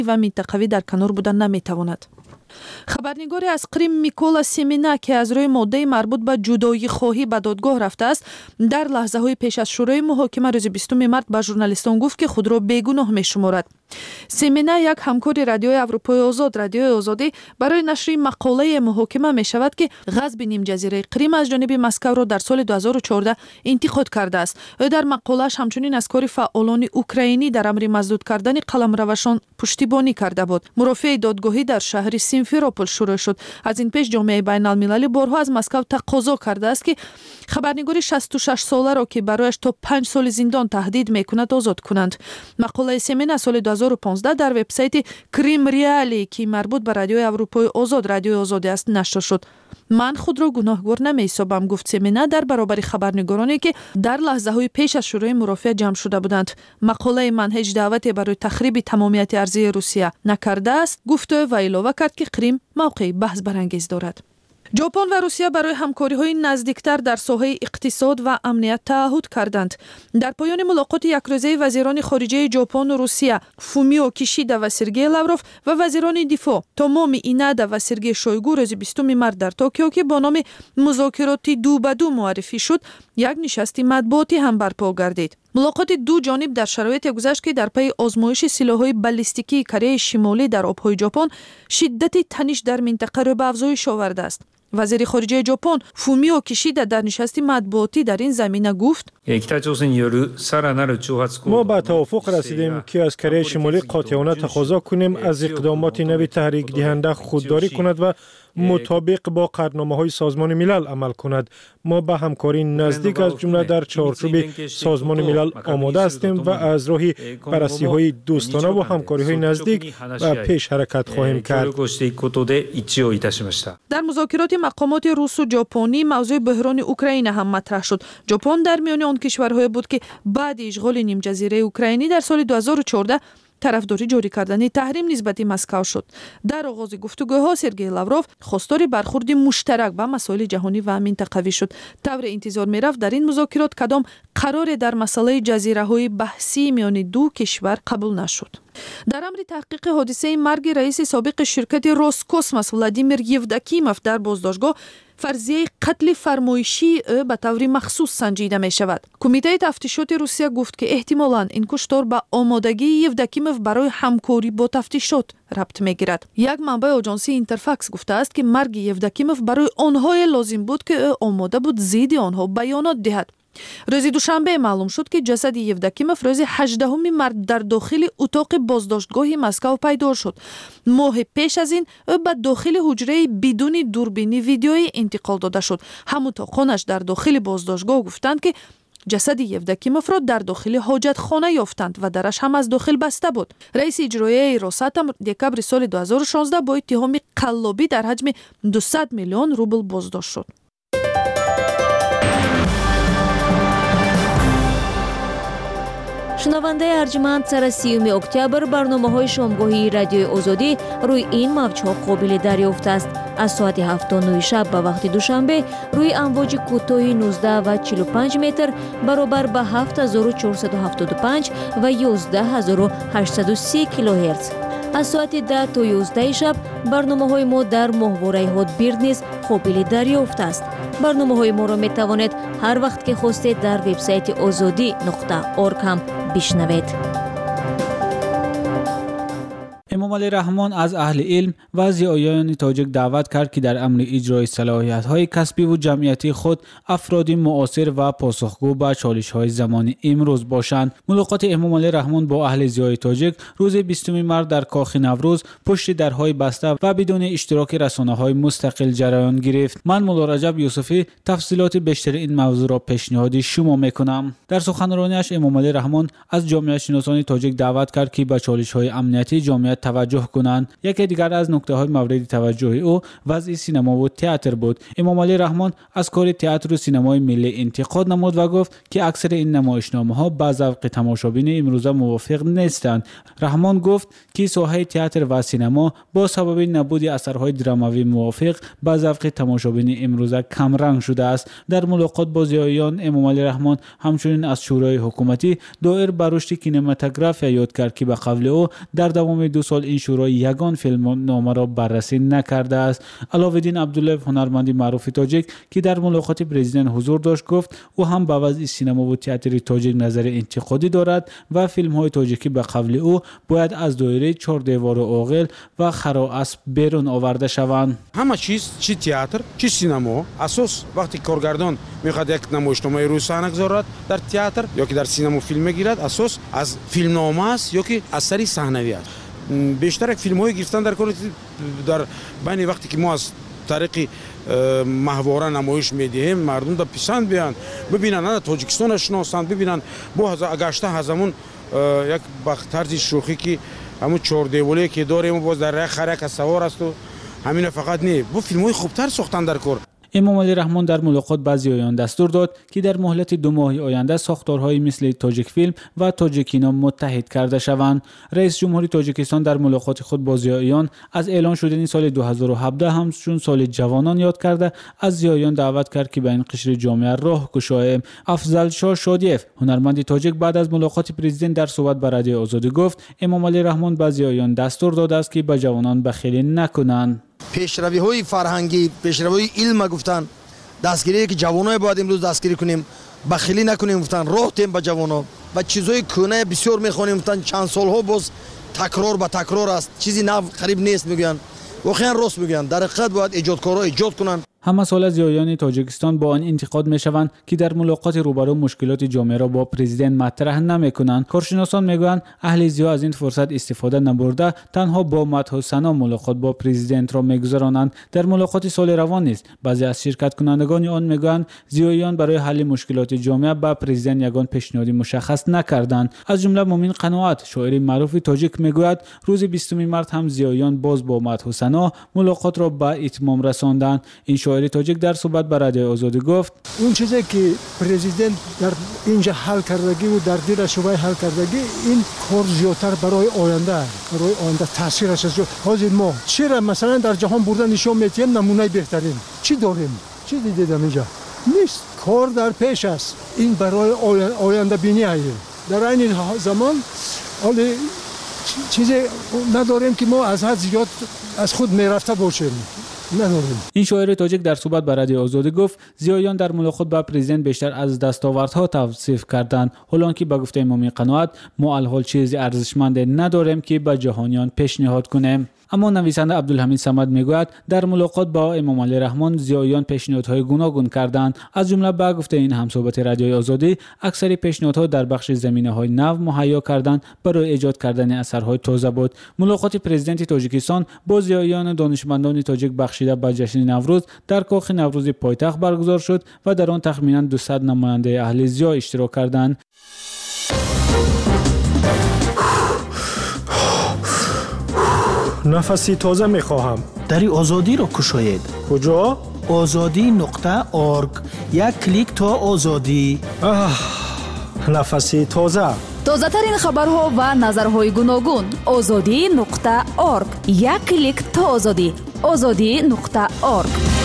و منطقوی در کنار بودن نمیتواند. خبرنگاری از قریم میکولا سیمینا که از روی ماده مربوط به جدایی خواهی به دادگاه رفته است، در لحظه های پیش از شروع محاکمه روز 20 مارس به ژورنالیستان گفت که خود را بیگناه می‌شمارد. سیمینا یک همکار رادیوی اروپای آزاد رادیوی آزادی برای نشر مقاله محاکمه می شود که غصب نیم جزیره قریم از جانب مسکو را در سال 2014 انتقاد کرده است. او در مقاله‌اش همچنین از کار فعالان اوکراینی در امر مسدود کردن قلمروشان پشتیبانی کرده بود. مرافع دادگاهی در شهر سیمفروپول شروع شد. از این پیش جامعه بین المللی بارها از مسکو تقاضا کرده است که خبرنگار 66 ساله را که برایش تا 5 سال زندان تهدید می‌کند آزاد کنند. مقاله سیمینا سال 2015 در وبسایت کریم ریالی که مربوط به رادیوی اروپای آزاد رادیوی آزادی است نشر شد. من خود را گناهکار نمی‌حسابم، گفت سیمینا در برابر خبرنگارانی که در لحظه های پیش از شروع مرافعه جمع شده بودند. مقاله من هیچ دعوتی برای تخریب تمامیت ارضی روسیه نکرده است، گفت و اضافه کرد که قریم موقع بحث برانگیز دارد. ژاپن و روسیه برای همکاری‌های نزدیکتر در ساحه اقتصاد و امنیت تعهد کردند. در پایان ملاقات یکروزه وزیران خارجه ژاپن و روسیه فومیو کیشیدا و سرگئی لاوروف و وزیران دفاع تومومی اینادا و سرگئی شویگو روز 20 مارس در توکیو که با نام مذاکرات 2 به 2 معرفی شد، یک نشست مطبوعاتی هم برپا گردید. ملاقات دو جانب در شرایطی گذشت که در پی آزمایش سلاح‌های بالستیکی کره شمالی در آب‌های ژاپن شدت تنش در منطقه را به افزایش آورده است. وزیر خارجه ژاپن فومیو کیشیدا در نشستی مطبوعاتی در این زمینه گفت: ما به توافق رسیدیم که از کره شمالی قاطعانه تقاضا کنیم از اقدامات نوی تحریک دهنده خودداری کند و مطابق با قرارنامه‌های سازمان ملل عمل کند. ما به همکاری نزدیک از جمله در چارچوب سازمان ملل آماده هستیم و از راه بررسی‌های دوستانه و همکاری‌های نزدیک و پیش حرکت خواهیم کرد. در مذاکرات مقامات روس و ژاپنی موضوع بحران اوکراین هم مطرح شد. ژاپن در میان آن کشورهای بود که بعد اشغال نیم جزیره اوکراینی در سال 2014 طرفداری جاری کردن تحریم نسبت مسکو شد. در آغاز گفتگوها سرگئی لاوروف خواستار برخورد مشترک به مسائل جهانی و منطقوی شد. طور انتظار می‌رفت در این مذاکرات کدام قرار در مسئله جزیره‌های بحثی میان دو کشور قبول نشد. در امر تحقیق حادثه مرگ رئیس سابق شرکت روسکوسموس ولادیمیر یevdokimov در بازداشتگاه فرضیه قتل فرمایشی به طور مخصوص سنجیده می شود. کمیته تفتیشات روسیه گفت که احتمالاً این کشتار به آمادگی یevdokimov برای همکاری با تفتیشات ربط می گیرد. یک منبع آژانسی اینترفاکس گفته است که مرگ یevdokimov برای آنها لازم بود که آماده بود ضد آنها بیانات دهد. روز دوشنبه معلوم شد که جسد یevdokimov روز 18 مارس در داخل اتاق بازداشتگاه مسکو پیدا شد. ماه پیش از این او به داخل حجره بدون دوربین ویدیویی انتقال داده شد. همونطور خانش در داخل بازداشتگاه گفتند که جسد یevdokimov را در داخل حاجت خانه یافتند و درش هم از داخل بسته بود. رئیس اجرایی روساتم دکبر سال 2016 با اتهام قلابی در حجم 200 میلیون روبل بازداشت شد. شنونده ارجمند، سر 30 اکتبر برنامه‌های شامگاهی رادیوی آزادی روی این موج‌ها قابل دریافت است. از ساعت 7:09 شب به وقت دوشنبه روی امواج کوتاه 19 و 45 متر برابر به 7475 و 11830 کیلوهرتز. از ساعت 10 تا 11 شب برنامه‌های ما در ماهواره هاتبیرد نیز قابل دریافت است. برنامه‌های ما را می‌توانید هر وقت که خواستید در وبسایت azadi.org هم بشنوید. امام علی رحمان از اهل علم و زیایان تاجیک دعوت کرد که در امر اجرای صلاحیت‌های کسبی و جمعیتی خود افراد معاصر و پاسخگو به چالش‌های زمان امروز باشند. ملاقات امام علی رحمان با اهل زیای تاجیک روز 20 مارس در کاخ نوروز پشت درهای بسته و بدون اشتراک رسانه‌های مستقل جریان گرفت. من مولا رجب یوسفی تفصیلات بیشتر این موضوع را پیشنهاد شما می‌کنم. در سخنرانیش امام علی رحمان از جامعه شناسان تاجیک دعوت کرد که به چالش‌های امنیتی جامعه توجه کنند. یکی دیگر از نکته‌های مورد توجه او وضع سینما و تئاتر بود. امام علی رحمان از کار تئاتر و سینمای ملی انتقاد نمود و گفت که اکثر این نمایشنامه‌ها با ذوق تماشابین امروزه موافق نیستند. رحمان گفت که ساحه تئاتر و سینما با سبب نبود اثرهای دراموی موافق با ذوق تماشابین امروزه کم رنگ شده است. در ملاقات با زیایان امام علی رحمان همچنین از شورای حکومتی دایر بر رشد کینماتوگرافی یاد کرد که به قول او در دوام 2 سال حال این شورا یگان فیلمنامه را بررسی نکرده است. علاوالدین عبدالله هنرمند معروف تاجیک که در ملاقات پرزیدنت حضور داشت گفت او هم به وضع سینما و تئاتر تاجیک نظر انتقادی دارد و فیلم های تاجیکی به قول او باید از دایره چهار دیوار عاقل و خرااسب بیرون آورده شوند. همه چیز چی تئاتر چی سینما اساس وقتی کارگردان میخواد یک نمایشنامه روی صحنه گذارد در تئاتر یا که در سینما فیلم میگیرد اساس از فیلمنامه است یا که اثری صحنوی است. بیشتر فیلم‌های گرفتن در کار در بین وقتی که ما از طریق محواره نمایش میدیم مردم دا پسند بیان ببینن نه تاجیکستان شناسند ببینن با گشته هزمون یک طرز شوخی که همون چهار دیواره که داریم باز در راه خرک سوار است و همین فقط نه با فیلم‌های خوبتر ساختن در کار. امام علی رحمان در ملاقات بعضیایان دستور داد که در مهلت 2 ماه آینده ساختارهایی مثل تاجیک فیلم و تاجیکینا متحد کرده شوند. رئیس جمهوری تاجیکستان در ملاقات خود با زیایان از اعلان شدن سال 2017 همچون سال جوانان یاد کرده از زیایان دعوت کرد که به این قشر جامعه راه گشاییم. افضل شاه شادیف هنرمند تاجیک بعد از ملاقات پرزیدنت در صحبت با رادیو آزادی گفت امام علی رحمان به زیایان دستور داده است که به جوانان بخیلی نکنند. پیشروی های فرهنگی، پیشروی علم گفتن، دستگیری که جوانای باید امروز دستگیری کنیم، بخیلی نکنیم گفتن، راه دیم به جوانا و چیزای کهنه بسیار میخوانیم گفتن چند سالها باز تکرار به تکرار است، چیزی نو قریب نیست میگن. واقعا راست میگن، در حقیقت باید ایجادکارا ایجاد کنن. همه سال زیایان تاجیکستان با آن انتقاد میشوند که در ملاقات روبرو مشکلات جامعه را با پرزیدنت مطرح نمیکنند. کارشناسان میگویند اهل زیا از این فرصت استفاده نبرده تنها با مدح و ثنا ملاقات با پرزیدنت را میگذرانند. در ملاقات سال روان نیست بعضی از شرکت کنندگان آن میگویند زیایان برای حل مشکلات جامعه با پرزیدنت یگان پیشنهادی مشخص نکردند. از جمله مومن قناعت شاعر معروف تاجیک میگوید روز 20 مارس هم زیایان باز با مدح و ثنا ملاقات را به اتمام رساندند. این شاعر تاجیک در صحبت با رادیو آزادی گفت اون چیزی که پرزیدنت در اینجا حل کردگی و در دیر شورای حل کردگی این کار زیادتر برای آینده تاثیرش است. حاضر ما چرا مثلا در جهان بردن نشون میدیم نمونه بهترین چی داریم چی دیدم اینجا نیست کار در پیش است. این برای آینده بینی است. در این زمان حالی چیزی نداریم که ما از حد زیاد از خود میرفته باشیم. این شاعر تاجیک در صحبت با رادیو آزادی گفت زیایان در ملاقات با پرزیدنت بیشتر از دستاوردها توصیف کردند حالانکه به گفته مومن قناعت ما الحال چیزی ارزشمند نداریم که به جهانیان پیشنهاد کنیم. اما نویسنده عبدالحمید صمد میگوید در ملاقات با امام علی رحمان زیایان پیشنهادهای گوناگون کردند. از جمله به گفته این همصحبت رادیوی آزادی اکثر پیشنهادها در بخش زمینه‌های نو مهیا کردند برای ایجاد کردن اثرهای تازه بود. ملاقات پرزیدنت تاجیکستان با زیایان دانشمندان تاجیک بخشیده به جشن نوروز در کاخ نوروز پایتخت برگزار شد و در آن تخمینا 200 نماینده اهل زیا اشتراک کردند. نفسی تازه میخواهم. دری آزادی را کشاید. کجا؟ azadi.org. یک کلیک تا آزادی. نفسی تازه. تازه ترین خبرها و نظرهای گوناگون. azadi.org. یک کلیک تا آزادی. azadi.org.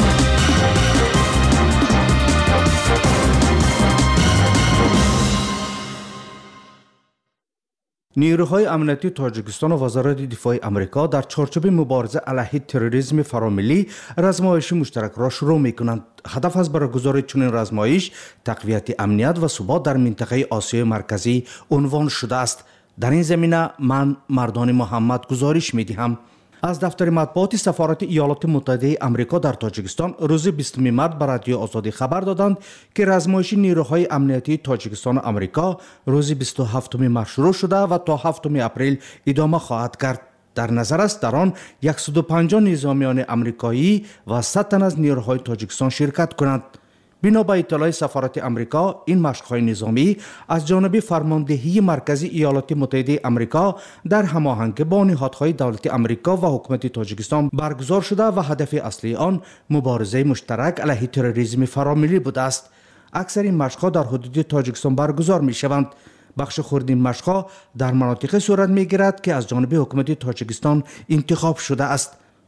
نیروهای امنیتی تاجیکستان و وزارت دفاع آمریکا در چارچوب مبارزه علیه تروریسم فراملی رزمایش مشترک را شروع می‌کنند. هدف از برگزاری چنین رزمایش تقویت امنیت و ثبات در منطقه آسیای مرکزی عنوان شده است. در این زمینه من مردان محمد گزارش می‌دهم. از دفتر مطبوعات سفارت ایالات متحده آمریکا در تاجیکستان روز 20 مارس به رادیو آزادی خبر دادند که رزمایش نیروهای امنیتی تاجیکستان و آمریکا روز 27 مارس شروع شده و تا 7 اپریل ادامه خواهد کرد. در نظر است در آن 150 نظامیان آمریکایی و 100 تن از نیروهای تاجیکستان شرکت کنند. بنا به اطلاع سفارت آمریکا این مشق‌های نظامی از جانب فرماندهی مرکزی ایالات متحده آمریکا در هماهنگی با نهادهای دولتی آمریکا و حکومت تاجیکستان برگزار شده و هدف اصلی آن مبارزه مشترک علیه تروریسم فراملی بوده است. اکثر این مشق‌ها در حدود تاجیکستان برگزار می‌شوند. بخش خرد این مشق‌ها در مناطق صورت می‌گیرد که از جانب حکومت تاجیکستان انتخاب شده است.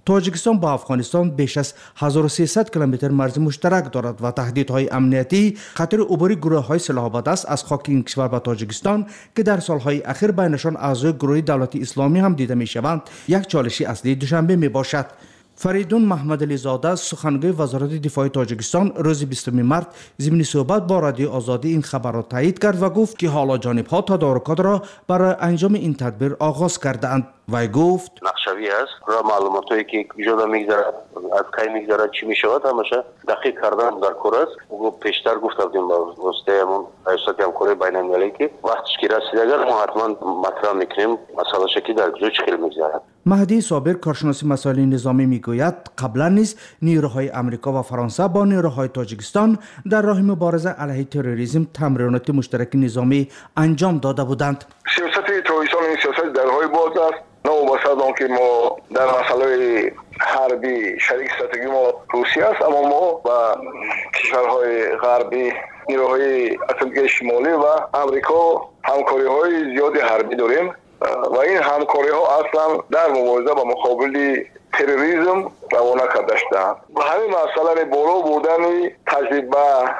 تاجیکستان با افغانستان بیش از 1300 کیلومتر مرز مشترک دارد و تهدیدهای امنیتی خطر عبوری گروه‌های سلاح‌آباد است از خاک این کشور به تاجیکستان که در سالهای اخیر بینشان اعضای گروه دولت اسلامی هم دیده می‌شوند یک چالش اصلی دوشنبه میباشد. فریدون محمد علی زاده سخنگوی وزارت دفاع تاجیکستان روز 20 مارس ضمن صحبت با رادیو آزادی این خبر را تایید کرد و گفت که حالا جانب‌ها تدارکات را برای انجام این تدبیر آغاز کرده‌اند. وی گفت نقشه‌ای است را معلوماتی که جدا می‌گذرد از کی می‌گذرد چی می‌شود همشه دقیق کردن در کار است. و پیشتر گفتم با واسطه‌مون ریاست همکاری بین‌المللی که وقتش که رسید اگر ما حتما مطرح می‌کنیم مسئله شکی در جلو چه می‌گذرد. مهدی صابر کارشناس مسائل نظامی میگوید قبلا نیز نیروهای آمریکا و فرانسه با نیروهای تاجیکستان در راه مبارزه علیه تروریسم تمرینات مشترک نظامی انجام داده بودند. سیاست تروریسم این سیاست درهای باز است. نه واسه آن که ما در مسئله حربی شریک استراتژی ما روسیه است، اما ما با کشورهای غربی نیروهای اتلانتیک شمالی و آمریکا همکاری‌های زیادی حربی داریم و این همکاری‌ها اصلا در مبارزه با مقابل تروریسم روانه کرده شدند. و همین مسئله بالا بردن تجربه،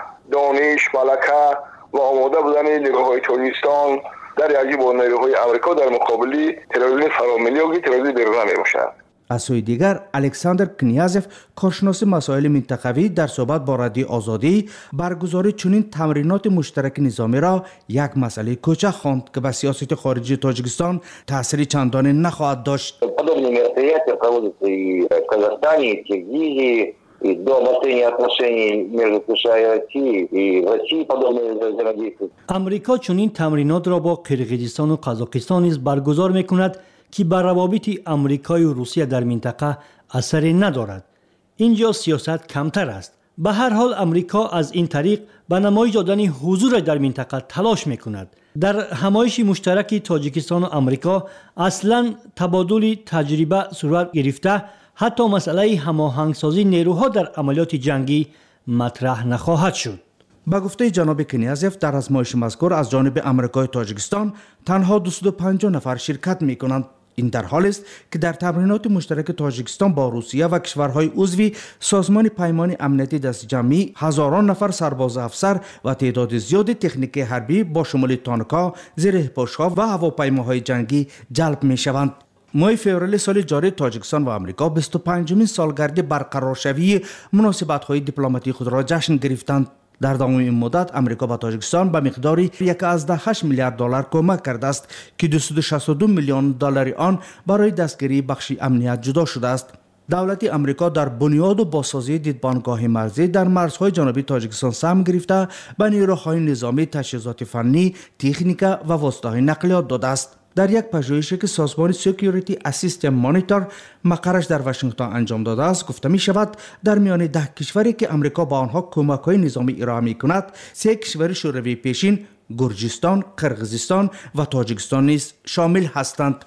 دانش، ملکه و آماده بودن نیروهای تاجیکستان در یکی با نیروهای آمریکا در مقابل تروریسم فراملی و تروریسم بیرونی میباشد. از سوی دیگر الکساندر کنیازف کارشناس مسائل منطقوی در صحبت با رادیو آزادی برگزاری چنین تمرینات مشترک نظامی را یک مسئله کوچک خواند که به سیاست خارجی تاجیکستان تأثیر چندانی نخواهد داشت. Подобные мероприятия проводятся и в Казахстане, и в Киргизии, и до обострения отношений между США и Россией, и в России подобные взаимодействия. امریکا چنین تمرینات را با قرقیزستان و قزاقستان نیز برگزار می‌کند که بر روابط آمریکا و روسیه در منطقه اثری ندارد. اینجا سیاست کمتر است. به هر حال امریکا از این طریق به نمایش دادن حضور در منطقه تلاش می‌کند. در همایش مشترک تاجیکستان و آمریکا اصلاً تبادل تجربه صورت گرفته، حتی مسئله هماهنگسازی نیروها در عملیات جنگی مطرح نخواهد شد. با گفته جناب کنیازف در آزمایش مذکور از جانب آمریکای تاجیکستان تنها 250 نفر شرکت می‌کنند. این در حال است که در تمرینات مشترک تاجیکستان با روسیه و کشورهای عضو سازمان پیمان امنیتی دست جمعی هزاران نفر سرباز افسر و تعداد زیاد تکنیک حربی با شمول تانک‌ها، زیره‌پوش‌ها و هواپیماهای جنگی جلب می‌شوند. ماه فوریه سال جاری تاجیکستان و آمریکا 25مین سالگرد برقرارشوی مناسبت‌های دیپلماتیک خود را جشن گرفتند. در تمام این مدت آمریکا به تاجیکستان به مقدار 1.8 میلیارد دلار کمک کرده است که 262 میلیون دلار آن برای دستگیری بخش امنیت جدا شده است. دولت آمریکا در بنیاد و بازسازی دیدبانگاه مرزی در مرزهای جنوبی تاجیکستان سهم گرفته به نیروهای نظامی تجهیزات فنی، تکنیک و واسطه‌های نقلیات داده است. در یک پژوهشی که سازمان سکیوریتی اسیستم مانیتور مقرش در واشنگتن انجام داده است گفته می شود در میان 10 کشوری که آمریکا با آنها کمک‌های نظامی ارائه می کند 3 کشور شوروی پیشین گرجستان، قرقیزستان و تاجیکستان نیز شامل هستند.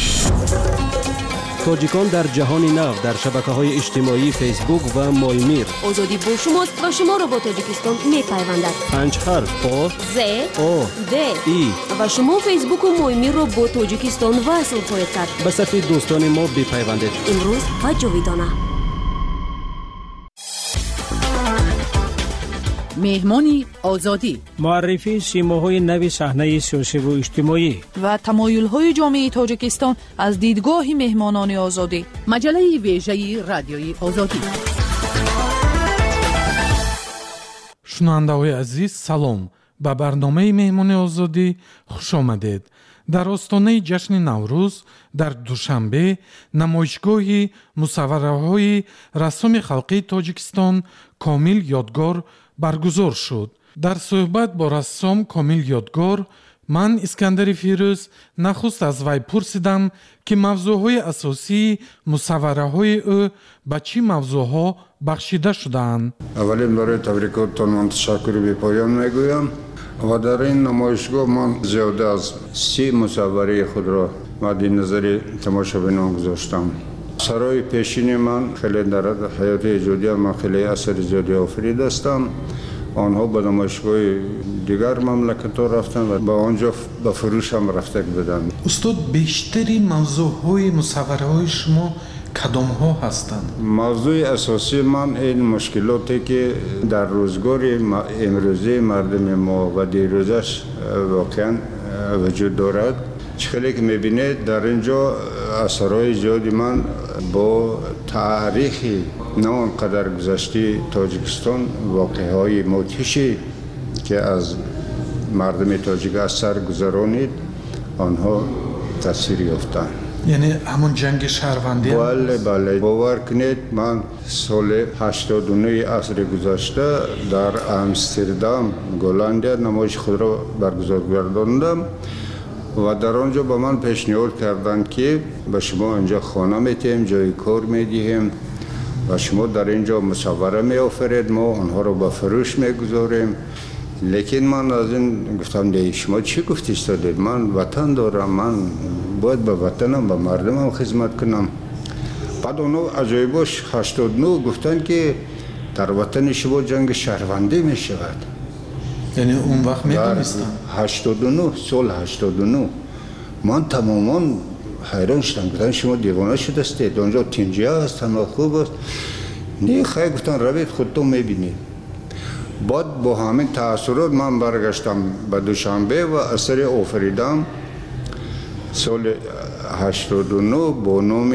تاجیکان در جهان نو در شبکه‌های اجتماعی فیسبوک و مایمیر. آزادی با شماست و شما را با تاجیکستان می‌پیوندد. 5 حرف با ز او د ای و شما فیسبوک و مایمیر را با تاجیکستان وصل خواهید کرد. به صفحه دوستان ما بپیوندید. امروز و جاویدانه. مهمانی آزادی، معرفی سیماهای نوی صحنه سیاسی و اجتماعی و تمایل‌های جامعه تاجیکستان از دیدگاه مهمانان آزادی. مجله ویژه رادیوی آزادی. شنونده‌های عزیز سلام، به برنامه مهمانی آزادی خوش آمدید. در آستانه جشن نوروز در دوشنبه نمایشگاه مصوره‌های رسام خلقی تاجیکستان کامل یادگار برگزار شد. در صحبت با رسام کامل یادگار من اسکندر فیروز نخست از وی پرسیدم که موضوعهای اساسی مصوره‌های او به چه موضوعها بخشیده شدند. اولین برای تبریکاتتان من تشکر بی پایان میگویم و در این نمایشگاه من زیاده از 30 مصوره خود را مد نظر تماشابینان گذاشتم. سرای پیشین من خیلی در حیات ایجادی من خیلی اثر زیادی آفریده هستم. آنها به نمایشگاه دیگر مملکت ها رفتن و به آنجا به فروش هم رفته بودند. استاد بیشتری موضوعهای مصوره های شما کدام ها هستند؟ موضوع اساسی من این مشکلاتی که در روزگار امروزی مردم ما و دیروزش واقعا وجود دارد. خیلی که میبینید در اینجا اثرهای زیادی من با تاریخی نه آنقدر گذشته تاجیکستان واقعه های مدهشی که از مردم تاجیک از سر گذرانید آنها تاثیر یافتند. یعنی همون جنگ شهروندی؟ بله باور کنید من سال 89 عصر گذشته در امستردام گلندیا نمایش خود را برگزار گرداندم و در آنجا به من پیشنهاد کردند که به شما اینجا خانه میتیم، جای کار میدهیم و شما در اینجا مصوره میآفرید، ما آنها را به فروش میگذاریم. لیکن من از این گفتم نه، شما چی گفتی استادید؟ من وطن دارم، من باید به وطنم به مردمم خدمت کنم. بعد اونو عجایبش 89 گفتن که در وطن شما جنگ شهروندی می شود. یعنی اون وقت می دانستن؟ 89 سال 89 من تماما حیران شدم. گفتن شما دیوانه شده استید، اونجا تینجیه هست، همه خوب است. نه خیلی گفتن روید خودتون می بینید. بعد با همین تأثیرات من برگشتم به دوشنبه و اثر آفریدم سال 89 با نام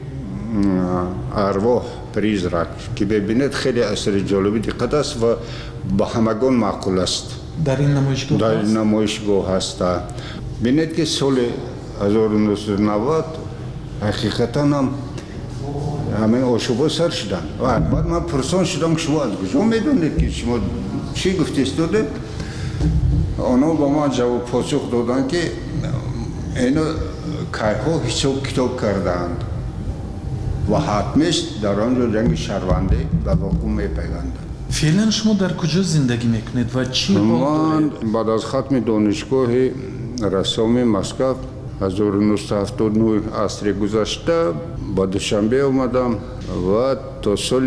ارواح پریزرک که ببینید خیلی اثر جالبی دقت است و با همگان معقول است. در این نمایشگاه در این نمایشگاه هست. ببینید که سال 1990 حقیقتا هم همین آشوبا سر شدن و بعد من پرسان شدم که شما از کجا میدونید که شما چی گفتی استاده؟ آنها با من جواب پاسخ دادن که اینو کارها حساب کتاب کردند و حتمش در آنجا جنگ شهروندی به وقوع میپیوندند. فعلا شما در کجا زندگی میکنید و چی من بعد از ختم دانشگاه رسام مسکو 1979 عصر گذشته با دوشنبه آمدم و تا سال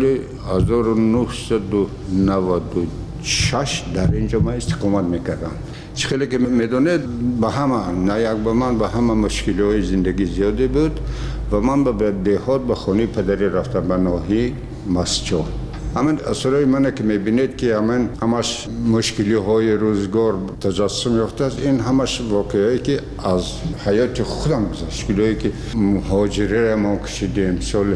1996 در اینجا من استقامت میکردم. خیلی که میدونید به همه نه یک به من به همه مشکلی های زندگی زیاده بود و من به دهات به خانه پدری رفتم به ناحیه مسجد. همین اثرای منه که میبینید که همش مشکلی های روزگار تجسم یافته است. این همش واقعی که از حیات خودم گذشت. مشکلی که مهاجره ما کشیدیم سال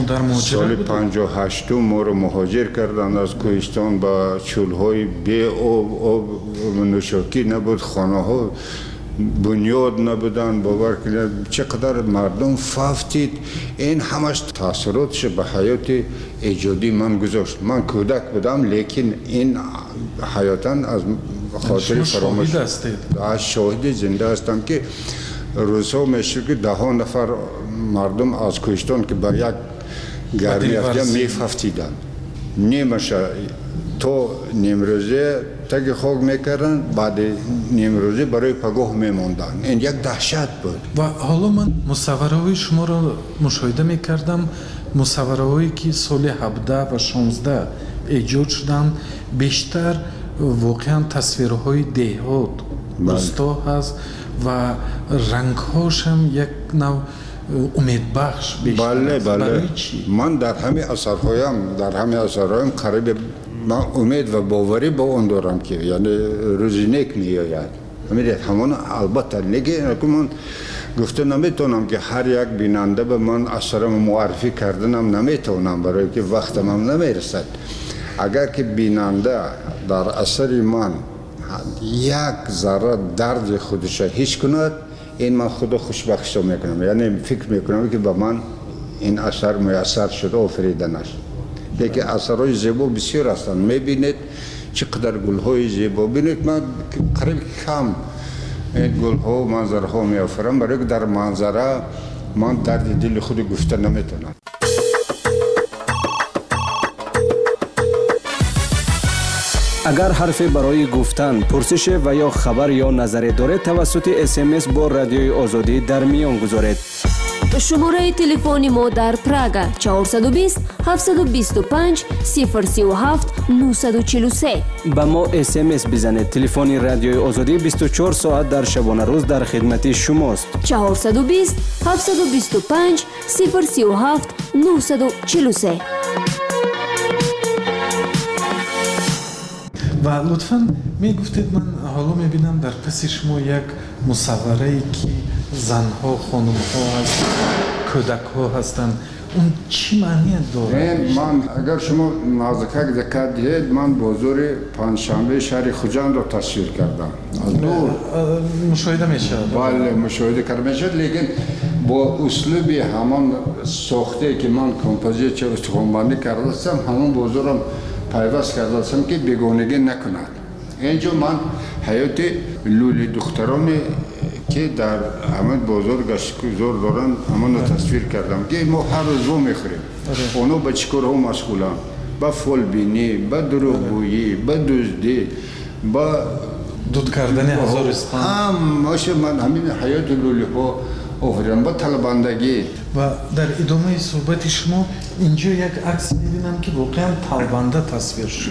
58 ما رو مهاجر کردن از کوهستان با چولهای بی آب نوشاکی نبود، خانه ها بنیاد نبودن. باور کنید چقدر مردم فافتید. این همش تاثیراتش به حیات ایجادی من گذاشت. من کودک بودم لیکن این حیاتا از خاطر فراموش از شاهد زنده هستم که روزها میشه که 10 نفر مردم از کوهستان که به یک گرمی افجام میفافتیدن. نیمشه تو نیمروزه تگ خاک میکردن، بعد نیمروزه برای پگاه میموندن. این یک دهشت بود. و حالا من مصوره های شما را مشاهده میکردم، مصوره هایی که سال 17 و 16 ایجاد شدن بیشتر واقعا تصویرهای دهات روستا هست و رنگ هاش هم یک نوع امید بخش بیشتر. بله من در همه اثرهایم قریب من امید و باوری با اون دارم که یعنی روزی نیک میآید. همون البته نگه من گفته نمیتونم که هر یک بیننده به من اثرم معرفی کردنم نمیتونم برای که وقتم هم نمیرسد. اگر که بیننده در اثر من یک ذره درد خودش حس کند، این من خدا خوشبخت میکنم. یعنی فکر میکنم که به من این اثر میسر شده آفریدنش. دیگه اثرهای زیبا بسیار هستند. میبینید چقدر گلهای زیبا. ببینید من قریب کم این گلها و منظرها میآفرم برای که در منظره من درد دل خود گفته نمیتونم. اگر حرفی برای گفتن، پرسش و یا خبر یا نظری دارید توسط SMS با رادیوی آزادی در میان گذارید. шумораи телефони мо дар Прага 420 725 037 943. ба мо смс бизанед. телефони радиои озодӣ 24 соат дар шабонарӯз дар хидмати шумост. 420 725 037 943. ва лутфан мегуфтед, ман ҳоло мебинам дар паси шумо як мусавварае ки занҳо, хонумҳо ҳаст, кӯдакҳо ҳастанд. اون چی معنی داره؟ من اگر شما نزدیک دقت دهید من بازار پنجشنبه شهر خوجند را تصویر کردم. از دور مشاهده میشه. بله مشاهده کرده میشه، لیکن با اسلوب همان ساخته که من کمپوزیت استخوانبندی کرده هستم همون بازارم پیوست کرده هستم که بیگانگی نکند. اینجا من حیات لولی دخترانی که در همه بازار گشتگزار دارن همون تصویر کردم که ما هر روز رو میخوریم. اونا به چیکارها مسئولن؟ با فالبینی، با دروغگویی، با دزدی، با دود کردن هزارستان. ماشه من همین حیات لولی ها آفریدم با طلبندگی. و در ادامه صحبت شما اینجا یک عکس میبینم که واقعا طلبنده تصویر شده.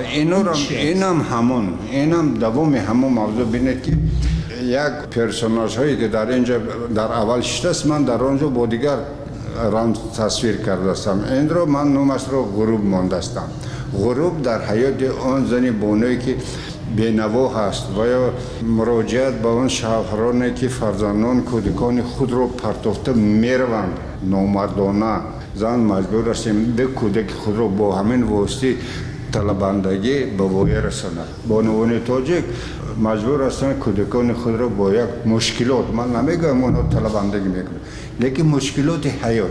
اینم همون، اینم دوام همون موضوع بینید که یک پرسوناژ هایی که در اینجا در اول شده من در آنجا با دیگر رمز تصویر کرده هستم. این رو من نامش رو غروب مانده هستم. غروب در حیات آن زنی بانوی که بینوا هست و یا مراجعت به آن شوهرانی که فرزندان کودکان خود را پرتافته میروند نامردانه، زن مجبور هستیم به کودک خود را با همین واسطه طلبندگی به وای رساند. بانوان تاجیک مجبور هستند کودکان خود را با یک مشکلات، من نمیگم اونها طلبندگی میکنند، لیکن مشکلات حیات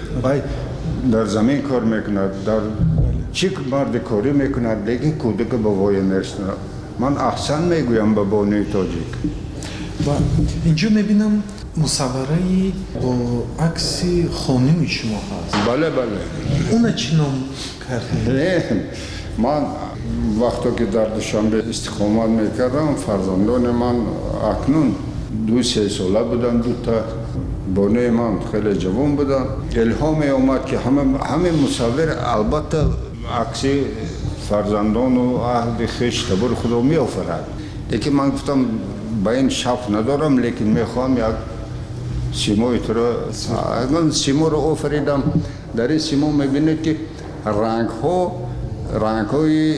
در زمین کار میکند، در چیک مرد کاری میکند، لیکن کودک به وای نرساند. من احسن میگویم به بانوی تاجیک. و اینجا میبینم مصوره با عکس خانم شما هست. بله بله. اون چی نام کردید؟ من وقتی که در دوشنبه استقامت میکردم فرزندان من اکنون 2-3 ساله بودن، دو تا بانوی من خیلی جوان بودن. الهام اومد که همه مصور البته عکس فرزندان و اهل خویش تبر خود رو می آفرد، لیکن من گفتم با این شف ندارم، لیکن میخوام یک سیمای تو رو، من سیما رو آفریدم. در این سیما میبینید که رنگ های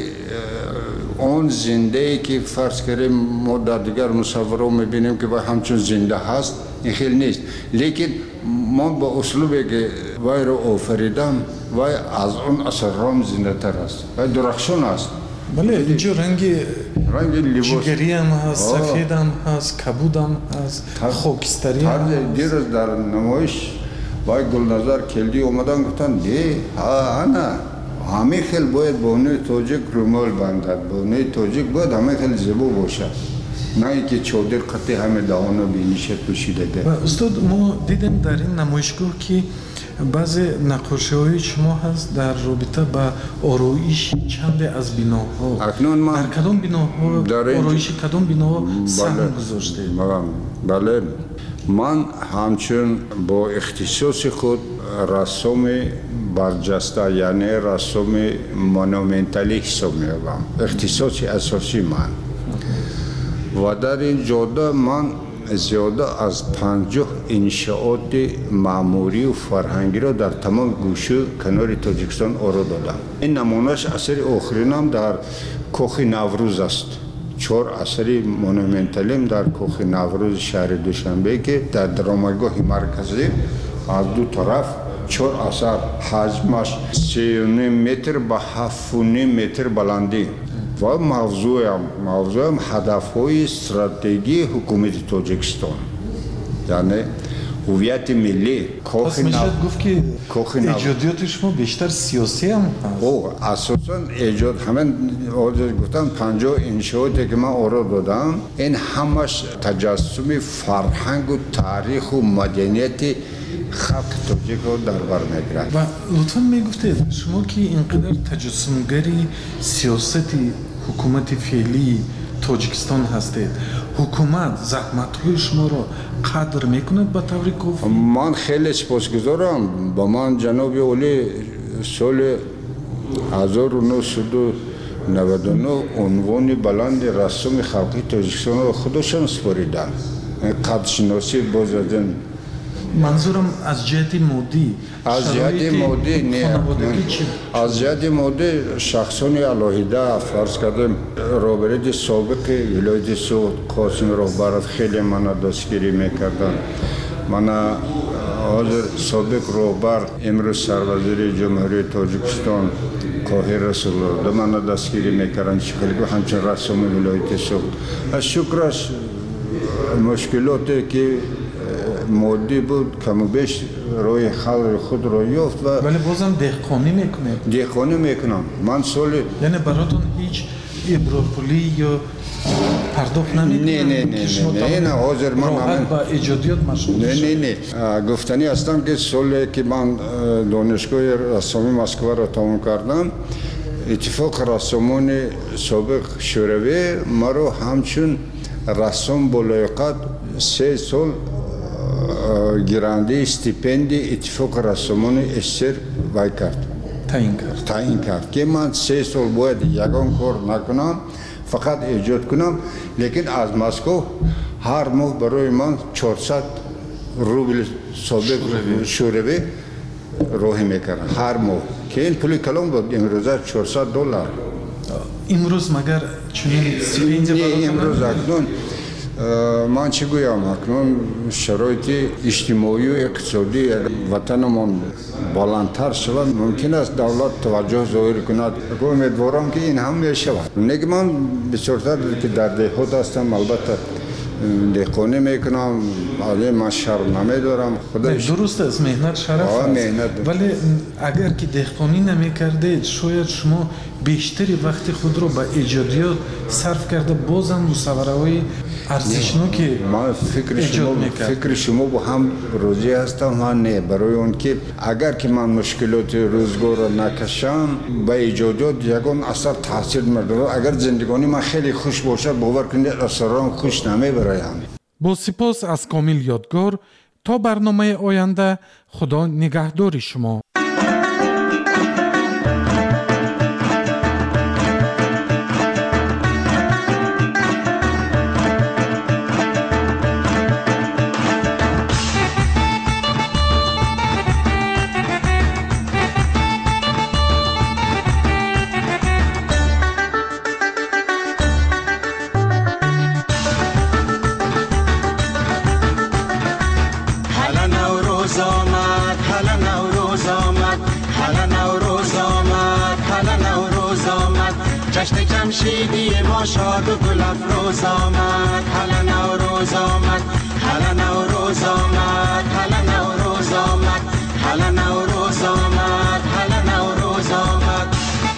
اون زنده ای که فرض کردیم ما در دیگر مصور میبینیم که با همچون زنده هست، این خیلی نیست، لیکن من با اسلوبی که وای رو آفریدم وای از اون اثر رام زنده تر است و درخشان است. بله اینجا رنگ جگری هم هست، سفید هم هست، کبود هم هست، خاکستری هم هست. دیروز در نمایش وای گلنظر کلدی اومدن گفتن دی انا همه خیلی باید بانوی تاجیک رومال بندد، بانوی تاجیک باید همه خیلی زیبا باشد، نه اینکه چادر قطعی همه دهانو بینیشه پوشیده ده. و استاد ما دیدیم در این نمایشگاه که بعضی نقاشی های شما هست در رابطه با آرایش چند از بناها. اکنون من در کدام بناها آرایش کدام بناها سهم گذاشته؟ بله من همچون با اختصاص خود رسام برجسته یعنی رسام مونومنتالی حساب می‌کنم، اختصاص اساسی من. و در این جاده من زیاده از 50 انشاءات معماری و فرهنگی را در تمام گوشه کنار تاجیکستان آرا دادم. این نمونهش اثر آخرینم در کاخ نوروز است. 4 اثر مونومنتالیم در کاخ نوروز شهر دوشنبه که در درامایگاه مرکزی از دو طرف 4 اثر، حجمش 3.5 متر به 7.5 متر بلندی و موضوعم هدف‌های استراتژی حکومت تاجیکستان، یعنی هویت ملی. پس میشه گفت که ایجادیات شما بیشتر سیاسی هم هست؟ اساساً ایجاد همین گفتم 50 انشاءاتی که من آرا دادم این همش تجسم فرهنگ و تاریخ و مدنیت خلق تاجیک رو در بر میگیرد. و لطفاً میگفتید شما که اینقدر تجسمگری سیاست حکومت فعلی تاجیکستان هستید، حکومت زحمت‌های شما را قدر میکند به طور کافی؟ من خیلی سپاسگزارم. با من جناب اولی سال 1999 عنوان بلند رسام خلقی تاجیکستان را خودشان سپاریدند. قدرشناسی باز دادن. منظورم از جهت مادی. از جهت مادی نه. از جهت مادی شخصان علاهیده فرض کردم رهبر سابق ولایت سوات قاسم رهبر خیلی من دستگیری میکردن. من حاضر سابق رهبر امروز سروزیر جمهوری تاجیکستان قاهر رسول الله من دستگیری میکردن. خیلی همچنین رسام ولایت سوات. از شکرش مشکلاتی که مادی بود کم و بیش روی خلق خود را یافت ولی بازم دهقانی میکنید؟ دهقانی میکنم. من سال یعنی براتون هیچ ابراپولی یا پرداخت نمیکنید؟ نه حاضر من راحت با ایجادیات مشغول نه گفتنی هستم که سالی که من دانشگاه رسامی مسکو را تمام کردم اتفاق رسامان سابق شوروی مرا همچون رسام با لیاقت 3 سال گیرنده استیپندی اتفاق رسامان استر وای کرد تعیین کرد که من 3 سال باید یگان کار نکنم فقط ایجاد کنم. لیکن از مسکو هر ماه برای من 400 روبل سابق شوروی راهی میکردن هر ماه که این پولی کلام بود. امروزه $400. امروز مگر چنین سیپندی امروز اکنون من چی گویم اکنون شرایط اجتماعی و اقتصادی وطنمان بلندتر شود ممکن است دولت توجه ظاهر کند. امیدوارم که این هم میشود. نگه من بسیارتر که در دهات هستم البته دهقانی میکنم علی من شرم نمیدارم. درست است مهنت شرف است ولی اگر که دهقانی نمیکردید شاید شما بیشتری وقت خود رو به ایجادیات صرف کرده بازم مصوره‌های ارزشناکی فکر شما با هم روزی هستم. من نه برای اون که اگر که من مشکلات روزگار را نکشم به ایجادیات یگان اثر تاثیر می‌گذارد. اگر زندگانی من خیلی خوش باشد باور کنید اثرام خوش نمیبرایم. با سپاس از کامل یادگار تا برنامه آینده خدا نگهداری شما. جشن جمشیدی ما شاد و گل افروز آمد. هلا نوروز آمد هلا نوروز آمد هلا نوروز آمد هلا نوروز آمد هلا نوروز آمد.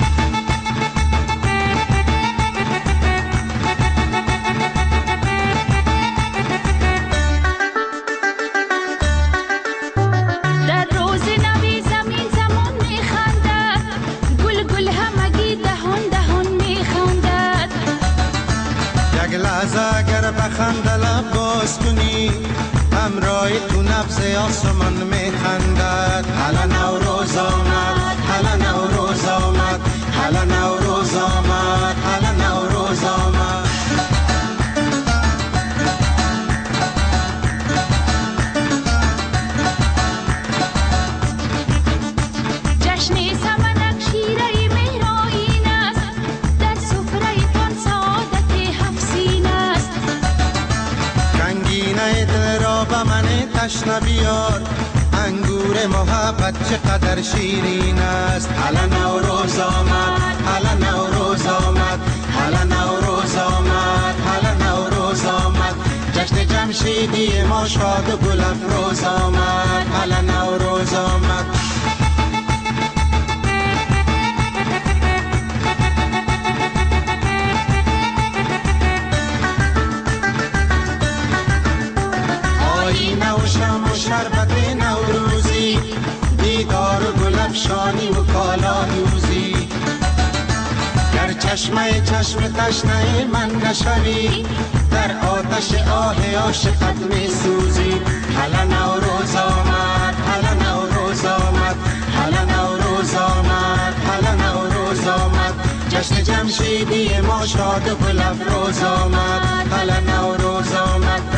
در روز نوی زمین زمان میخندد گل گل همگی دهان دهان میخندد. یک لحظه اگر بخنده لب باز کنی همراه تو نبض آسمان میخندد. هلا نوروز آمد هلا نوروز آمد هلا نوروز آمد هلا نوروز آمد. جشن سمنک شیره مهرآیین است در سفره تان سعادت هفسین است. کنگینه دل را به من تشنه بیار انگور محبت چقدر شیرین است. هلا نوروز آمد هلا نوروز آمد هلا نوروز آمد هلا نوروز آمد. جشن جمشیدی ما شاد و گل افروز آمد. هلا نوروز آمد. آینه و شم و شربت نوروزی دیدار و گل افشانی و کالا دوزی. گر چشمه چشم تشنه من نشوی در آتش آه عاشقت می سوزی. حالا نوروز آمد، حالا نوروز آمد، حالا نوروز آمد، حالا نوروز آمد. جشن جمشیدی ما شاد و گل افروز آمد. حالا نوروز آمد،